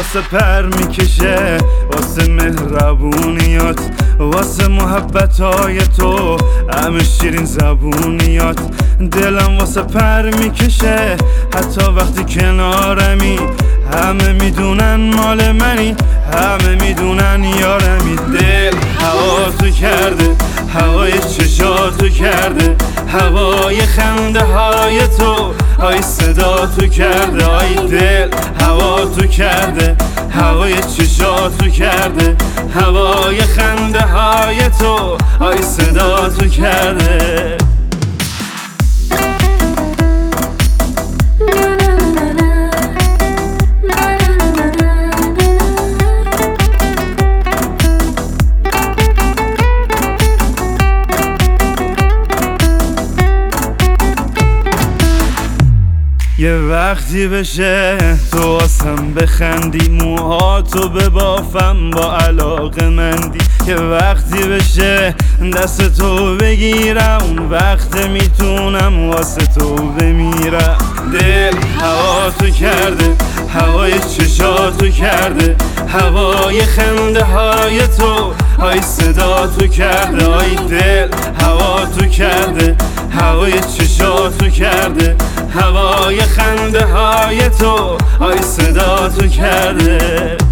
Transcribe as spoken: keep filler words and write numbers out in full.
واسه پر میکشه، واسه مهربونیات، واسه محبتای تو همه شیرین زبونیات. دلم واسه پر میکشه حتی وقتی کنارمی، همه میدونن مال منی، همه میدونن یارمی. دل هوا تو کرده، هوای چشاتو کرده، هوای خنده های تو، های صدا تو کرده. آی دل هوا تو کرده، هوای چشاتو کرده، هوای خنده های تو، های صدا تو کرده. یه وقتی بشه تو واسم بخندی، موهاتو ببافم با علاقه مندی. یه وقتی بشه دست تو بگیرم، اون وقت میتونم واسه تو بمیرم. دل هوا تو کرده، هوای چشاتو کرده، هوای خنده های تو، های صدا تو کرده. آی دل هوا تو کرده، هوای چشاتو کرده، هوای خنده های تو، های صدا تو کرده.